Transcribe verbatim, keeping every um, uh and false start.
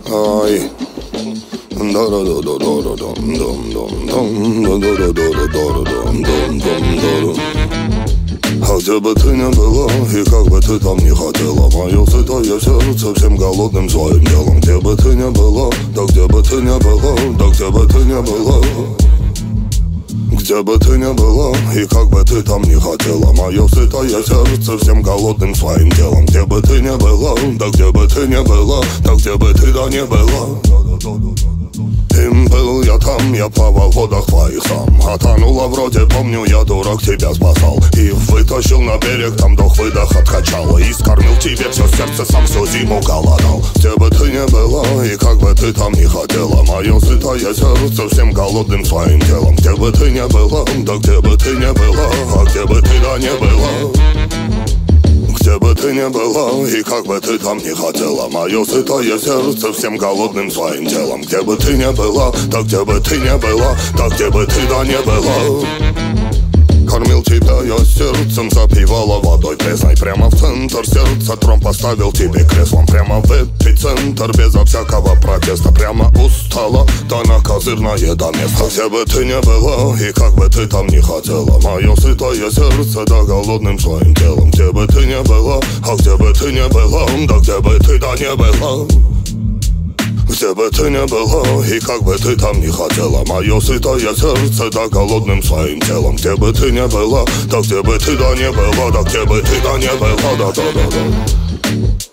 Ай. А где бы ты ни была, и как бы ты там ни хотела, мое сытое сердце всем голодным своим делом. Где бы ты ни была, да где бы ты ни была, да где бы ты ни была, где бы ты ни была, и как бы ты там ни хотела, мое сытое сердце всем голодным своим делом. Где бы ты ни была, да где бы ты ни была, да где бы ты да не была. Им был я там, я плавал в водах твоих сам. А тонула вроде, помню, я дурак тебя спасал. И вытащил на берег, там вдох-выдох откачал. И скормил тебе все сердце, сам всю зиму голодал. Где бы ты ни была, и как бы ты там ни хотела, мое сытое сердце всем голодным своим делом. Где бы ты ни была, да где бы ты ни была, а где бы ты да не была. Где бы ты ни была, и как бы ты там ни хотела, мое сытое сердце всем голодным своим делом. Где бы ты ни была, да где бы ты ни была, да где бы ты да не была. Кормил тебя я сердцем, запивала водой пресной. Прямо в центр сердца трон поставил тебе креслом. Прямо в эпицентр, безо всякого протеста. Прямо у стола, да на козырное до места. Где бы ты ни была, и как бы ты там ни хотела, мое сытое сердце, да голодным своим телом. Где бы ты ни была, а где бы ты ни была, да где бы ты да не была. Где бы ты ни была, и как бы ты там ни хотела, мое сытое сердце, да голодным своим телом. Где бы ты ни была, да где бы ты да не была, да где бы ты да не была, да-да-да-да.